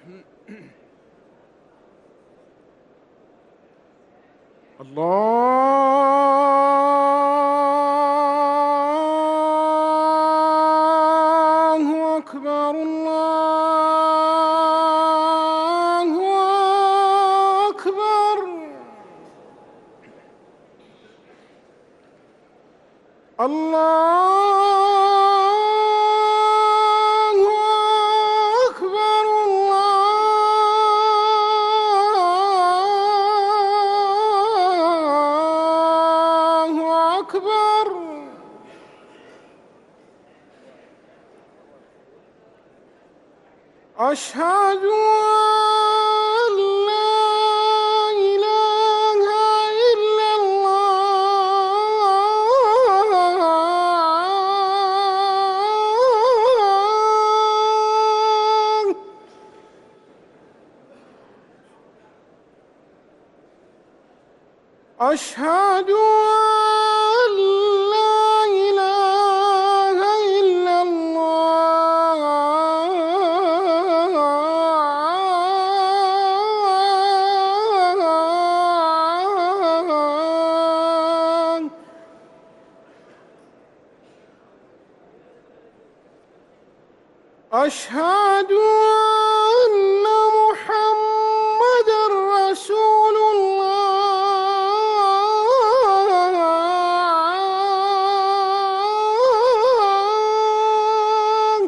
الله أكبر الله أكبر. الله أكبر الله أكبر. أشهد أن لا إله إلا الله. أشهد أن لا إله إلا الله. أشهد أن محمدًا رسول الله.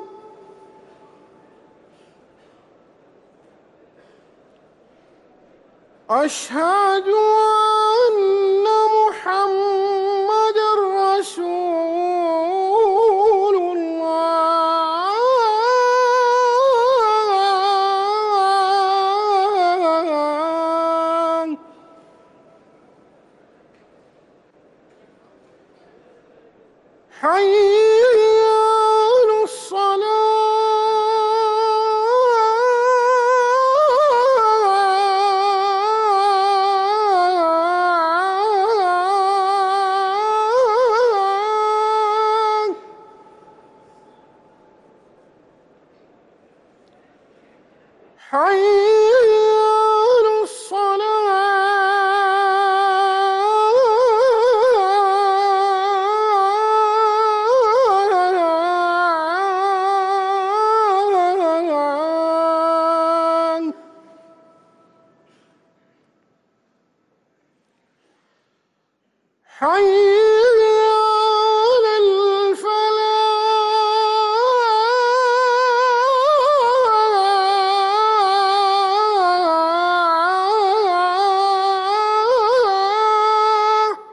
أشهد أن محمدًا رسول الله. حي على الصلاة. حي على الصلاة. حي على الفلاح.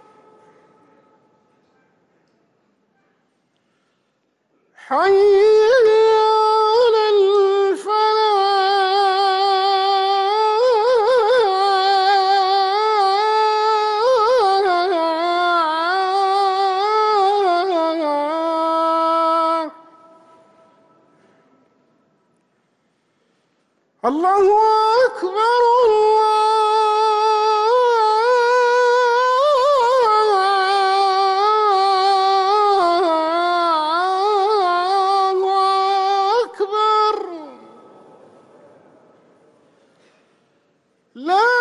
حي على الفلاح. الله أكبر الله أكبر. لا